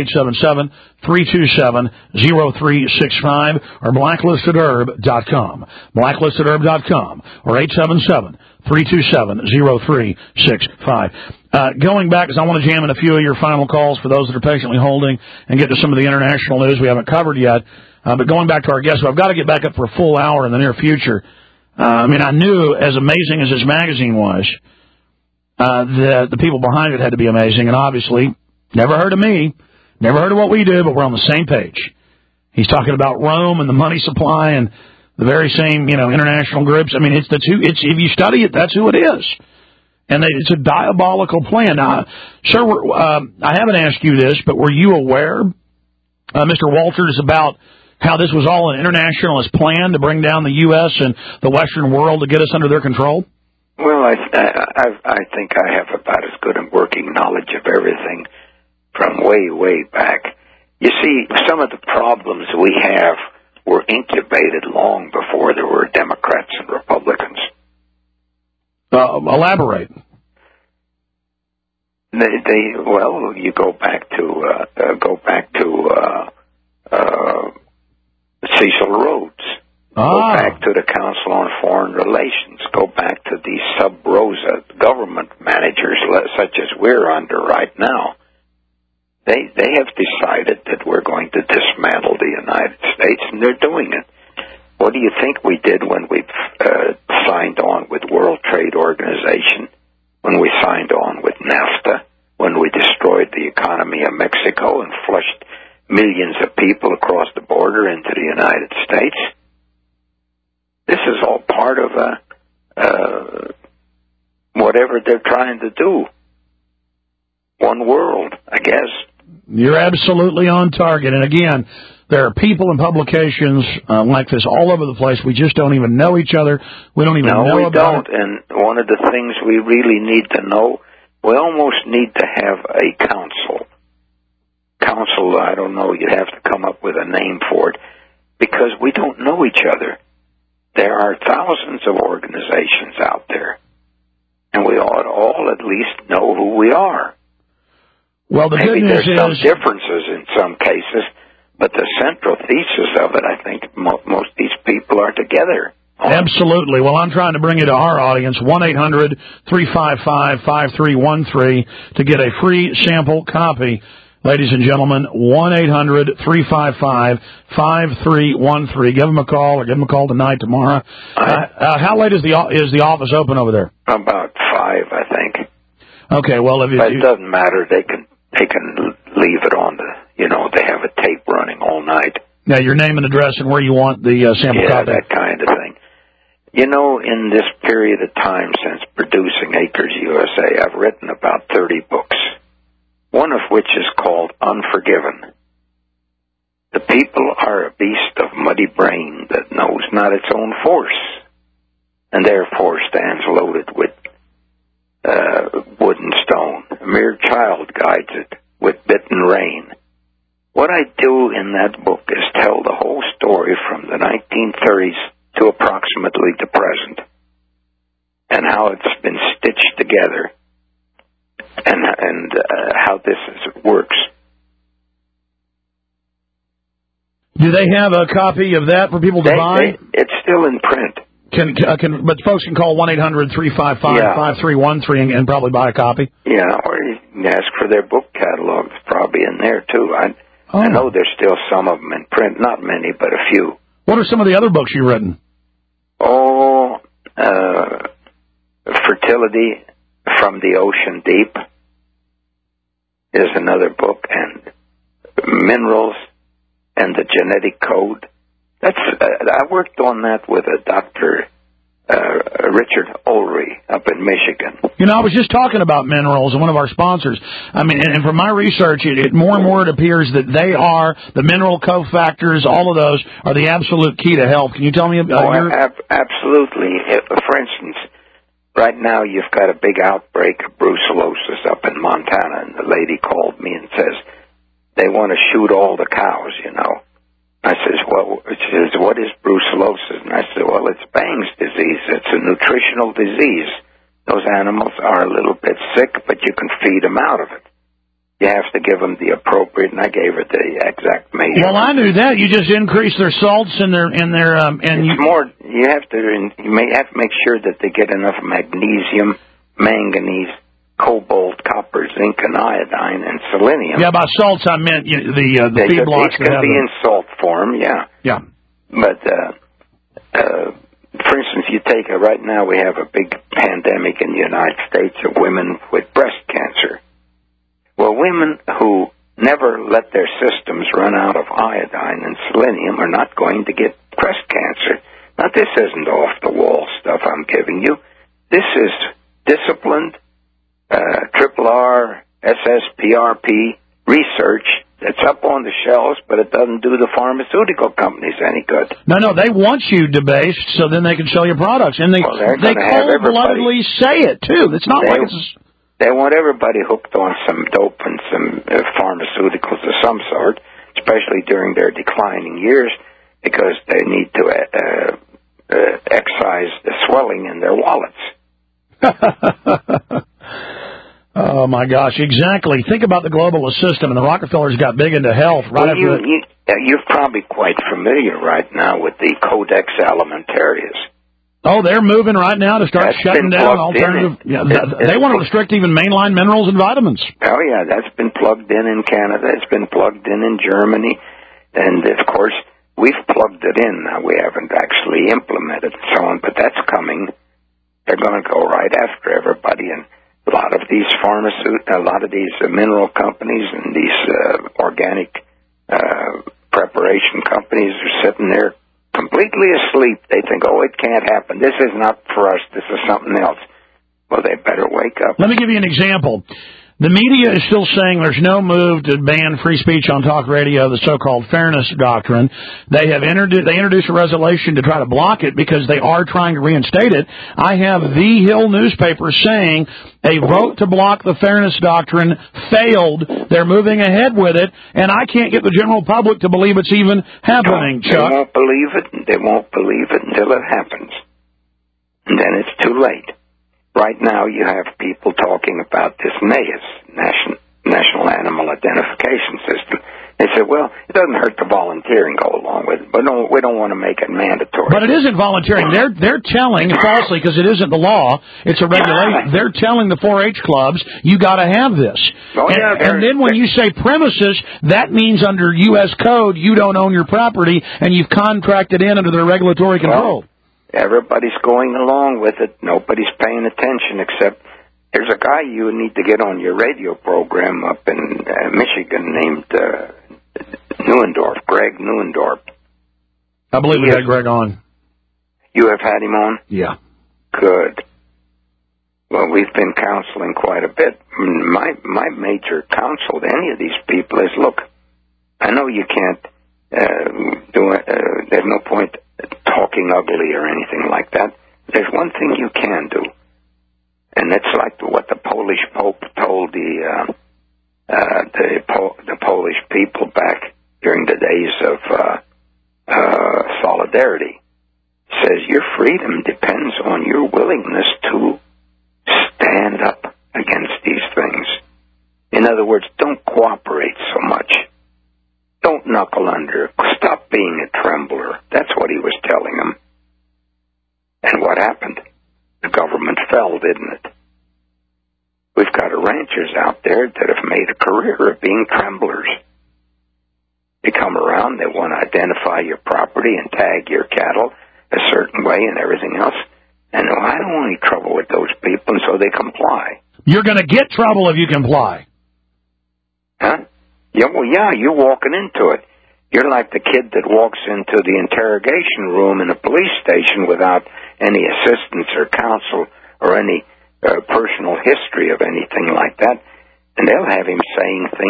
877-327-0365, or blacklistedherb.com, blacklistedherb.com, or 877-327-0365. Going back, because I want to jam in a few of your final calls for those that are patiently holding and get to some of the international news we haven't covered yet. But going back to our guest, I've got to get back up for a full hour in the near future. I knew, as amazing as this magazine was, the people behind it had to be amazing, and obviously, never heard of me, never heard of what we do, but we're on the same page. He's talking about Rome and the money supply and the very same, international groups. It's the two. If you study it, that's who it is. And it's a diabolical plan. Now, sir, I haven't asked you this, but were you aware, Mr. Walters, about how this was all an internationalist plan to bring down the U.S. and the Western world to get us under their control? Well, I think I have about as good a working knowledge of everything from way, way back. You see, some of the problems we have were incubated long before there were Democrats and Republicans. Elaborate. Well, you go back to Cecil Rhodes. Go back to the Council on Foreign Relations. Go back to the sub-rosa government managers such as we're under right now. They have decided that we're going to dismantle the United States, and they're doing it. What do you think we did when we signed on with World Trade Organization, when we signed on with NAFTA, when we destroyed the economy of Mexico and flushed millions of people across the border into the United States? This is all part of whatever they're trying to do. One world, I guess. You're absolutely on target. And again, there are people and publications like this all over the place. We just don't even know each other. We don't even know about it. And one of the things we really need to know, we almost need to have a council. Council, I don't know, you'd have to come up with a name for it, because we don't know each other. There are thousands of organizations out there, and we ought all at least know who we are. Well, the Maybe good news there's some is differences in some cases, but the central thesis of it, I think most of these people are together. Absolutely. Well, I'm trying to bring it to our audience, 1-800-355-5313, to get a free sample copy. Ladies and gentlemen, 1-800-355-5313. Give them a call, or give them a call tonight, tomorrow. How late is the office open over there? About 5, I think. Okay, well, but it doesn't matter. They can leave it on they have a tape running all night. Now, your name and address and where you want the sample copy. Yeah, that kind of thing. In this period of time since producing Acres USA, I've written about 30 books, one of which is called Unforgiven. The people are a beast of muddy brain that knows not its own force, and therefore stands loaded with wood and stone. A mere child guides it with bit and rein. What I do in that book is tell the whole story from the 1930s to approximately the present, and how it's been stitched together, and how this works. Do they have a copy of that for people to buy? It's still in print. But folks can call 1-800-355-5313 and probably buy a copy? Yeah, or you can ask for their book catalog. It's probably in there, too. I know there's still some of them in print. Not many, but a few. What are some of the other books you've written? Fertility from the Ocean Deep is another book, and Minerals and the Genetic Code. I worked on that with a Dr. Richard Ulrey up in Michigan. I was just talking about Minerals and one of our sponsors. And from my research, it more and more it appears that they are, the mineral cofactors, all of those are the absolute key to health. Can you tell me about Absolutely. For instance, Right now, you've got a big outbreak of brucellosis up in Montana, and the lady called me and says they want to shoot all the cows, you know. I says, well, she says, what is brucellosis? And I said, well, it's Bang's disease. It's a nutritional disease. Those animals are a little bit sick, but you can feed them out of it. You have to give them the appropriate, and I gave her the exact measurement. Well, I knew that. You just increase their salts and their You have to make sure that they get enough magnesium, manganese, cobalt, copper, zinc, and iodine, and selenium. Yeah, by salts I meant the feed blocks. These can be in salt form, yeah. Yeah. But for instance, you take right now we have a big pandemic in the United States of women with breast cancer. Well, women who never let their systems run out of iodine and selenium are not going to get breast cancer. Now, this isn't off-the-wall stuff I'm giving you. This is disciplined RRR, SSPRP research that's up on the shelves, but it doesn't do the pharmaceutical companies any good. No, they want you debased so then they can sell your products. And they cold-bloodedly say it, too. It's not like it's... They want everybody hooked on some dope and some pharmaceuticals of some sort, especially during their declining years, because they need to excise the swelling in their wallets. Oh, my gosh, exactly. Think about the globalist system, and the Rockefellers got big into health right after you're probably quite familiar right now with the Codex Alimentarius. Oh, they're moving right now to start shutting down alternative. They want to restrict even mainline minerals and vitamins. Oh, yeah, that's been plugged in Canada. It's been plugged in Germany. And, of course, we've plugged it in. Now, we haven't actually implemented and so on, but that's coming. They're going to go right after everybody. And a lot of these mineral companies and these organic preparation companies are sitting there completely asleep. They think, oh, it can't happen. This is not for us. This is something else. Well, they better wake up. Let me give you an example. The media is still saying there's no move to ban free speech on talk radio, the so-called fairness doctrine. They introduced a resolution to try to block it because they are trying to reinstate it. I have The Hill newspaper saying a vote to block the fairness doctrine failed. They're moving ahead with it, and I can't get the general public to believe it's even happening, Chuck. They won't believe it. They won't believe it until it happens. And then it's too late. Right now, you have people talking about this NAIS, National Animal Identification System. They say, well, it doesn't hurt to volunteer and go along with it, but no, we don't want to make it mandatory. But it isn't volunteering. They're telling, falsely, because it isn't the law, it's a regulation, they're telling the 4-H clubs, you got to have this. Oh, and then when you say premises, that means under U.S. code, you don't own your property, and you've contracted in under their regulatory control. Everybody's going along with it. Nobody's paying attention except there's a guy you need to get on your radio program up in Michigan named Neuendorf, Greg Neuendorf. I believe we had Greg on. You have had him on? Yeah. Good. Well, we've been counseling quite a bit. My major counsel to any of these people is, look, I know you can't do it. There's no point talking ugly or anything like that. There's one thing you can do, and it's like what the Polish Pope told the Polish people back during the days of solidarity. He says your freedom depends on your willingness to stand up against these things. In other words, don't cooperate so much. Don't knuckle under. Stop being a trembler. That's what he was telling them. And what happened? The government fell, didn't it? We've got ranchers out there that have made a career of being tremblers. They come around, they want to identify your property and tag your cattle a certain way and everything else. And I don't want any trouble with those people, and so they comply. You're going to get trouble if you comply. Huh? Yeah, well, yeah, you're walking into it. You're like the kid that walks into the interrogation room in a police station without any assistance or counsel or any personal history of anything like that. And they'll have him saying things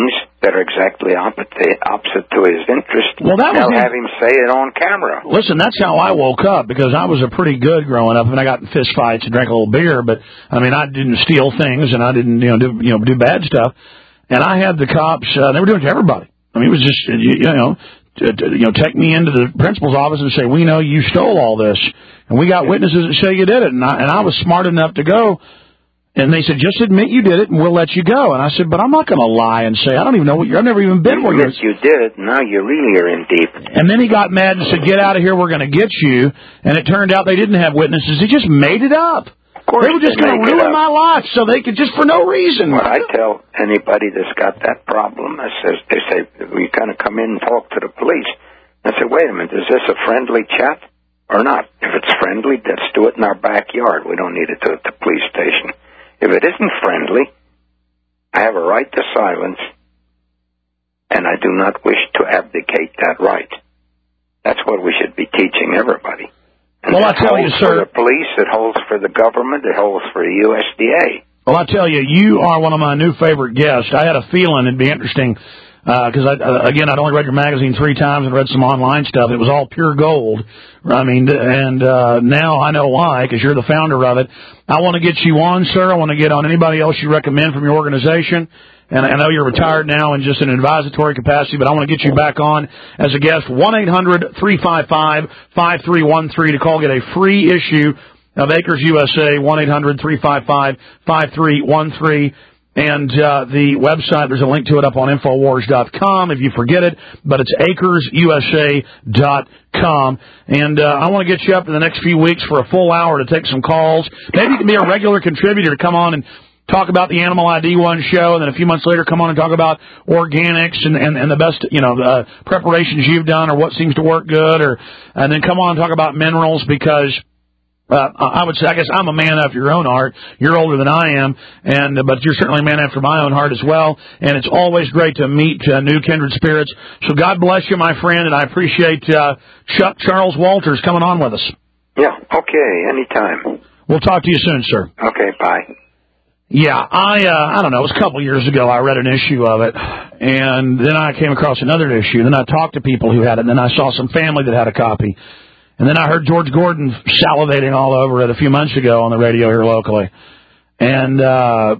that are exactly opposite to his interest. Well, they'll have him say it on camera. Listen, that's how I woke up, because I was a pretty good growing up. I mean, I got in fist fights and drank a little beer, but I mean, I didn't steal things and I didn't, do bad stuff. And I had the cops; they were doing it to everybody. I mean, it was just, take me into the principal's office and say, "We know you stole all this, and we got witnesses that say you did it." And I was smart enough to go. And they said, just admit you did it, and we'll let you go. And I said, but I'm not going to lie and say, I don't even know I've never even been where Yes, you did it. Now you really are in deep. And then he got mad and said, get out of here, we're going to get you. And it turned out they didn't have witnesses. They just made it up. Of course, they were just going to ruin my life so they could, just for no reason. Well, I tell anybody that's got that problem, they say, we kind of come in and talk to the police. I say, wait a minute, is this a friendly chat or not? If it's friendly, let's do it in our backyard. We don't need it at the police station. If it isn't friendly, I have a right to silence, and I do not wish to abdicate that right. That's what we should be teaching everybody. And well, I tell you, sir, for the police, it holds for the government, it holds for the USDA. Well, I tell you, you are one of my new favorite guests. I had a feeling it'd be interesting, because I'd only read your magazine 3 times and read some online stuff. It was all pure gold. I mean, and now I know why, because you're the founder of it. I want to get you on, sir. I want to get on anybody else you recommend from your organization. And I know you're retired now and just in an advisory capacity, but I want to get you back on as a guest. 1-800-355-5313 to call, get a free issue of Acres USA, 1-800-355-5313. And the website, there's a link to it up on Infowars.com if you forget it, but it's AcresUSA.com. And I want to get you up in the next few weeks for a full hour to take some calls. Maybe you can be a regular contributor to come on and talk about the Animal ID One show, and then a few months later come on and talk about organics and the best, preparations you've done or what seems to work good, and then come on and talk about minerals, because I would say, I guess I'm a man after your own heart. You're older than I am, but you're certainly a man after my own heart as well. And it's always great to meet new kindred spirits. So God bless you, my friend, and I appreciate Chuck Charles Walters coming on with us. Yeah, okay, anytime. We'll talk to you soon, sir. Okay, bye. Yeah, I don't know, it was a couple of years ago I read an issue of it, and then I came across another issue, and then I talked to people who had it, and then I saw some family that had a copy. And then I heard George Gordon salivating all over it a few months ago on the radio here locally. And, I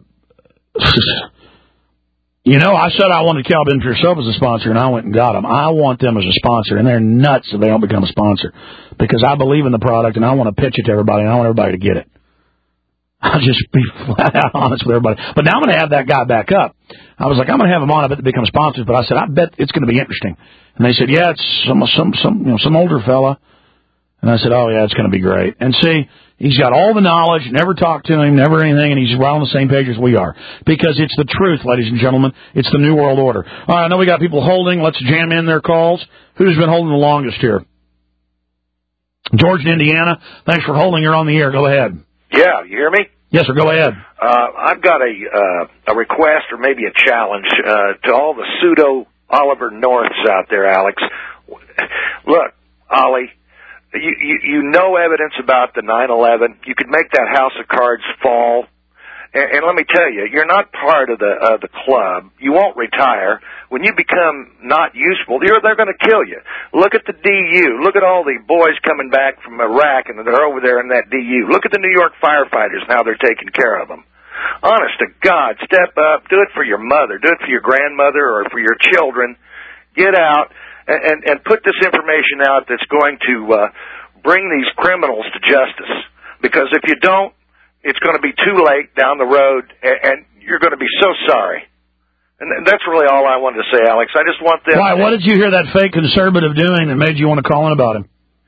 said I wanted Calvin Pure Soap as a sponsor, and I went and got them. I want them as a sponsor, and they're nuts if they don't become a sponsor, because I believe in the product, and I want to pitch it to everybody, and I want everybody to get it. I'll just be flat out honest with everybody. But now I'm going to have that guy back up. I was like, I'm going to have him on. I bet to become sponsors. But I said, I bet it's going to be interesting. And they said, yeah, it's some older fella. And I said, oh, yeah, it's going to be great. And see, he's got all the knowledge, never talked to him, never anything, and he's right on the same page as we are. Because it's the truth, ladies and gentlemen. It's the New World Order. All right, I know we got people holding. Let's jam in their calls. Who's been holding the longest here? George in Indiana, thanks for holding. You're on the air. Go ahead. Yeah, you hear me? Yes, sir, go ahead. I've got a request or maybe a challenge to all the pseudo Oliver Norths out there, Alex. Look, Ollie, you know evidence about the 9/11. You could make that house of cards fall. And let me tell you, you're not part of the club. You won't retire. When you become not useful, they're going to kill you. Look at the DU. Look at all the boys coming back from Iraq, and they're over there in that DU. Look at the New York firefighters and how they're taking care of them. Honest to God, step up. Do it for your mother. Do it for your grandmother or for your children. Get out and put this information out that's going to bring these criminals to justice. Because if you don't, it's going to be too late down the road, and you're going to be so sorry. And that's really all I wanted to say, Alex. I just want them. Why? What did you hear that fake conservative doing that made you want to call in about him?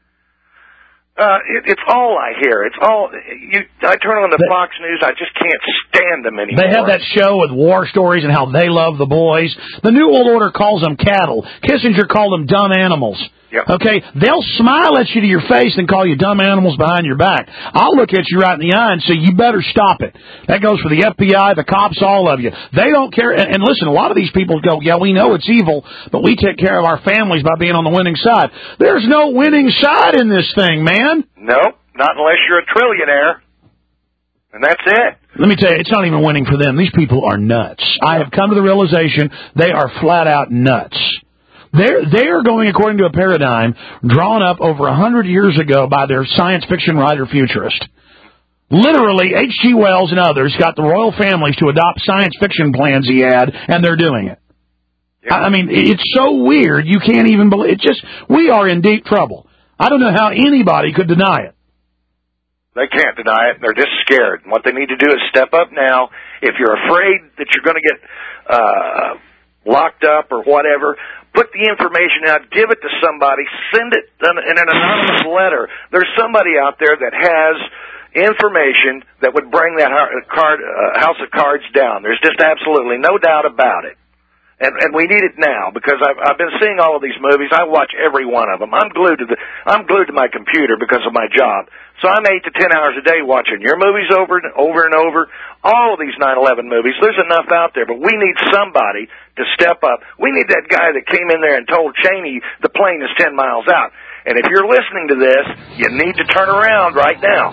It's all I hear. It's all I turn on the Fox News. I just can't stand them anymore. They have that show with war stories and how they love the boys. The New World Order calls them cattle. Kissinger called them dumb animals. Yep. Okay, they'll smile at you to your face and call you dumb animals behind your back. I'll look at you right in the eye and say, you better stop it. That goes for the FBI, the cops, all of you. They don't care. And listen, a lot of these people go, yeah, we know it's evil, but we take care of our families by being on the winning side. There's no winning side in this thing, man. Nope, not unless you're a trillionaire. And that's it. Let me tell you, it's not even winning for them. These people are nuts. I have come to the realization they are flat out nuts. They are going according to a paradigm drawn up over 100 years ago by their science fiction writer futurist. Literally, H.G. Wells and others got the royal families to adopt science fiction plans he had, and they're doing it. Yeah. I mean, it's so weird, you can't even believe it. We are in deep trouble. I don't know how anybody could deny it. They can't deny it. They're just scared. And what they need to do is step up now. If you're afraid that you're going to get locked up or whatever, put the information out, give it to somebody, send it in an anonymous letter. There's somebody out there that has information that would bring that house of cards down. There's just absolutely no doubt about it. And we need it now, because I've been seeing all of these movies. I watch every one of them. I'm glued to my computer because of my job. So I'm 8 to 10 hours a day watching your movies over and over. All of these 9/11 movies. There's enough out there, but we need somebody to step up. We need that guy that came in there and told Cheney the plane is 10 miles out. And if you're listening to this, you need to turn around right now.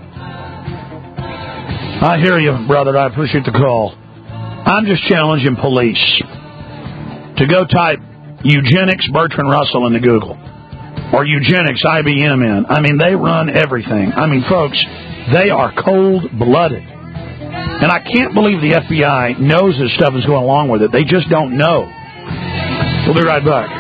I hear you, brother. I appreciate the call. I'm just challenging police to go type eugenics Bertrand Russell into Google, or eugenics IBM in. I mean, they run everything. I mean, folks, they are cold-blooded. And I can't believe the FBI knows this stuff is going along with it. They just don't know. We'll be right back.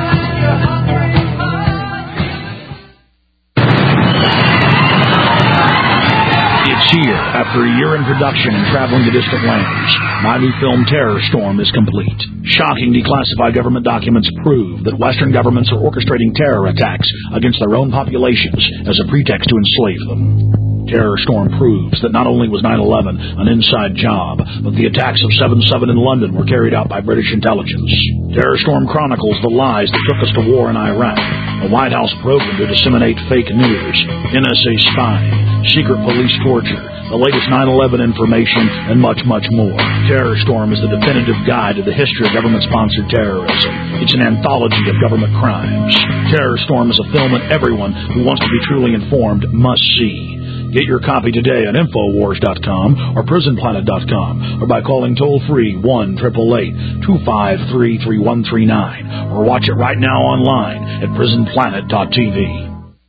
Here, after a year in production and traveling to distant lands, my new film Terror Storm is complete. Shocking declassified government documents prove that Western governments are orchestrating terror attacks against their own populations as a pretext to enslave them. Terror Storm proves that not only was 9/11 an inside job, but the attacks of 7/7 in London were carried out by British intelligence. Terror Storm chronicles the lies that took us to war in Iraq, a White House program to disseminate fake news, NSA spying, secret police torture, the latest 9/11 information, and much, much more. Terror Storm is the definitive guide to the history of government-sponsored terrorism. It's an anthology of government crimes. Terror Storm is a film that everyone who wants to be truly informed must see. Get your copy today at Infowars.com or PrisonPlanet.com, or by calling toll-free 1-888-253-3139, or watch it right now online at PrisonPlanet.tv.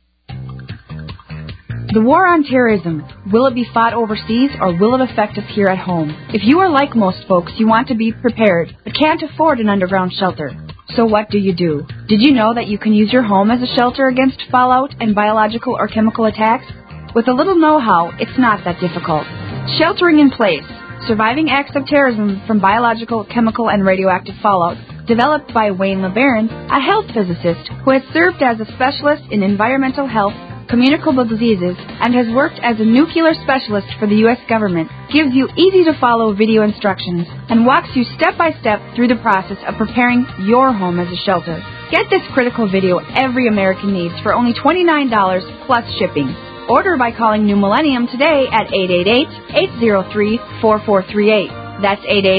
The war on terrorism, will it be fought overseas or will it affect us here at home? If you are like most folks, you want to be prepared, but can't afford an underground shelter. So what do you do? Did you know that you can use your home as a shelter against fallout and biological or chemical attacks? With a little know-how, it's not that difficult. Sheltering in place, surviving acts of terrorism from biological, chemical, and radioactive fallout, developed by Wayne LeBaron, a health physicist who has served as a specialist in environmental health, communicable diseases, and has worked as a nuclear specialist for the U.S. government, gives you easy-to-follow video instructions and walks you step-by-step through the process of preparing your home as a shelter. Get this critical video every American needs for only $29 plus shipping. Order by calling New Millennium today at 888-803-4438. That's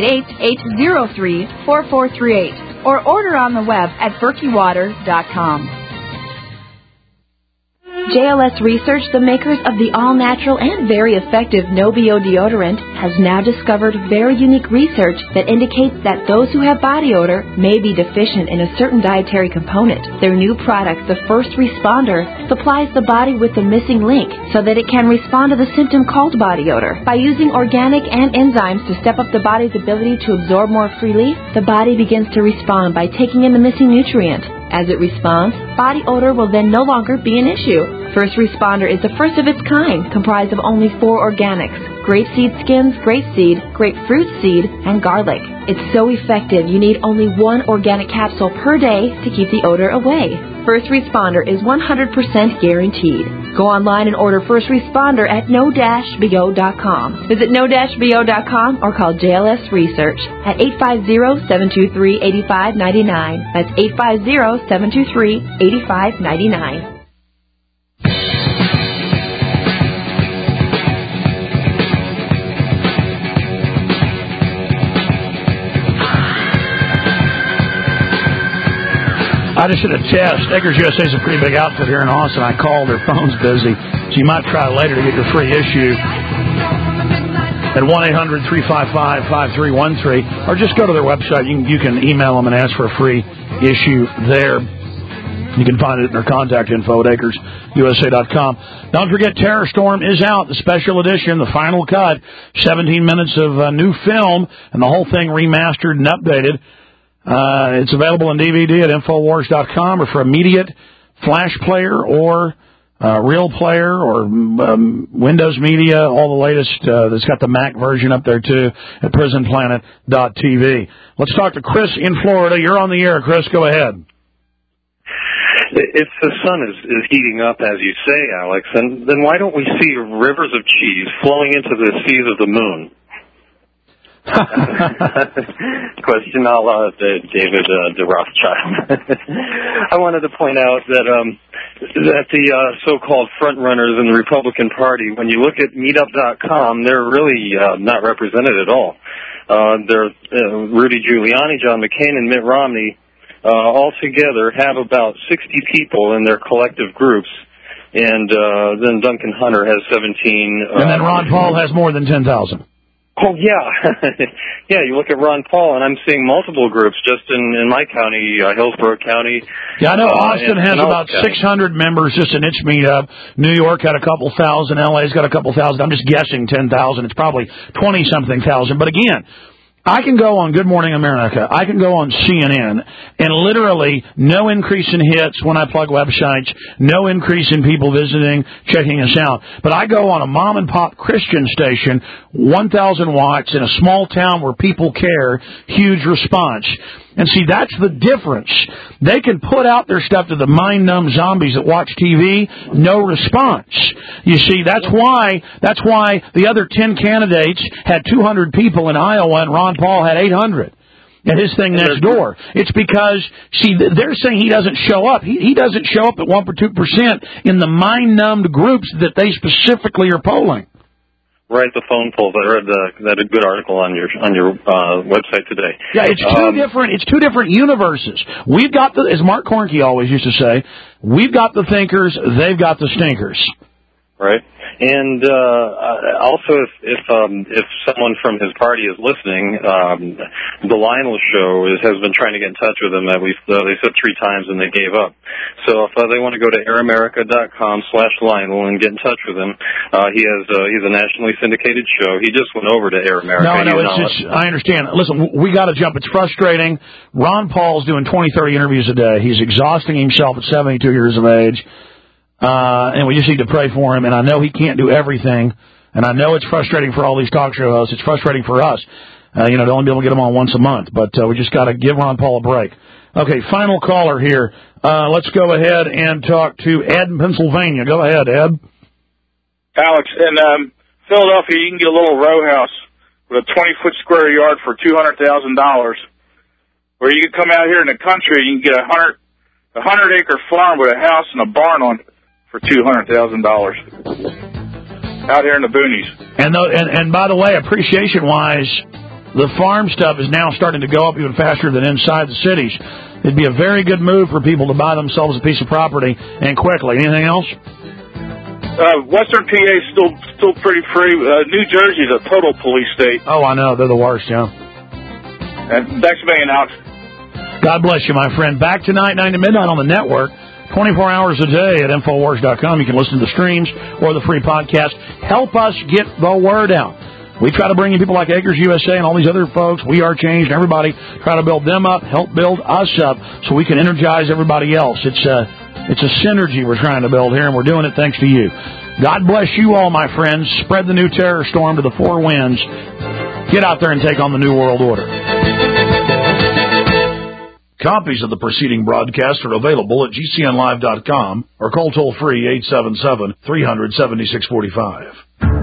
888-803-4438. Or order on the web at berkeywater.com. JLS Research, the makers of the all-natural and very effective No-BO deodorant, has now discovered very unique research that indicates that those who have body odor may be deficient in a certain dietary component. Their new product, the First Responder, supplies the body with the missing link so that it can respond to the symptom called body odor. By using organic and enzymes to step up the body's ability to absorb more freely, the body begins to respond by taking in the missing nutrient. As it responds, body odor will then no longer be an issue. First Responder is the first of its kind, comprised of only 4 organics: grapeseed skins, grapeseed, grapefruit seed, and garlic. It's so effective you need only 1 organic capsule per day to keep the odor away. First Responder is 100% guaranteed. Go online and order First Responder at no-bo.com. Visit no-bo.com or call JLS Research at 850-723-8599. That's 850-723-8599. I just did a test. Eggers USA is a pretty big outfit here in Austin. I called. Their phone's busy. So you might try later to get your free issue. at 1-800-355-5313, or just go to their website. You can email them and ask for a free issue there. You can find it in their contact info at AkersUSA.com. Don't forget, Terror Storm is out, the special edition, the final cut, 17 minutes of new film, and the whole thing remastered and updated. It's available on DVD at Infowars.com, or for immediate Flash player or Real Player or Windows Media, all the latest. That's got the Mac version up there, too, at PrisonPlanet.tv. Let's talk to Chris in Florida. You're on the air, Chris. Go ahead. If the sun is heating up, as you say, Alex, then why don't we see rivers of cheese flowing into the seas of the moon? Question a la David de Rothschild. I wanted to point out that the so-called front runners in the Republican Party, when you look at Meetup.com, they're really not represented at all. They're Rudy Giuliani, John McCain, and Mitt Romney all together have about 60 people in their collective groups, and then Duncan Hunter has 17. And then Ron Paul has more than 10,000. Oh, yeah. Yeah, you look at Ron Paul, and I'm seeing multiple groups just in my county, Hillsborough County. Yeah, I know Austin has about 600 members just in its meetup. New York had a couple thousand. LA's got a couple thousand. I'm just guessing 10,000. It's probably 20-something thousand. But again, I can go on Good Morning America. I can go on CNN, and literally no increase in hits when I plug websites, no increase in people visiting, checking us out. But I go on a mom-and-pop Christian station, 1,000 watts, in a small town where people care, huge response. And see, that's the difference. They can put out their stuff to the mind-numb zombies that watch TV, no response. You see, that's why the other 10 candidates had 200 people in Iowa and Ron Paul had 800 at his thing next door. It's because, see, they're saying he doesn't show up. He doesn't show up at 1% or 2% in the mind-numbed groups that they specifically are polling. Right, the phone polls. I read that a good article on your website today. Yeah, it's two different universes. We've got as Mark Cornke always used to say, we've got the thinkers, they've got the stinkers. Right, and also if someone from his party is listening, the Lionel Show has been trying to get in touch with him. At least they said 3 times and they gave up. So if they want to go to airamerica.com/Lionel and get in touch with him, he's a nationally syndicated show. He just went over to Air America. No, I understand. Listen, we got to jump. It's frustrating. Ron Paul's doing 20, 30 interviews a day. He's exhausting himself at 72 years of age. And we just need to pray for him. And I know he can't do everything. And I know it's frustrating for all these talk show hosts. It's frustrating for us, to only be able to get him on once a month. But we just got to give Ron Paul a break. Okay, final caller here. Let's go ahead and talk to Ed in Pennsylvania. Go ahead, Ed. Alex, in Philadelphia, you can get a little row house with a 20-foot square yard for $200,000. Or you can come out here in the country, you can get a 100-acre farm with a house and a barn on it for $200,000 out here in the boonies. And by the way, appreciation-wise, the farm stuff is now starting to go up even faster than inside the cities. It'd be a very good move for people to buy themselves a piece of property and quickly. Anything else? Western PA is still pretty free. New Jersey is a total police state. Oh, I know. They're the worst, yeah. And thanks a million, Alex. God bless you, my friend. Back tonight, 9 to midnight on the network. 24 hours a day at Infowars.com. You can listen to the streams or the free podcast. Help us get the word out. We try to bring in people like Akers USA and all these other folks. We Are Changed. Everybody try to build them up, help build us up so we can energize everybody else. It's a synergy we're trying to build here, and we're doing it thanks to you. God bless you all, my friends. Spread the new terror storm to the 4 winds. Get out there and take on the New World Order. Copies of the preceding broadcast are available at GCNlive.com or call toll-free 877-300-7645.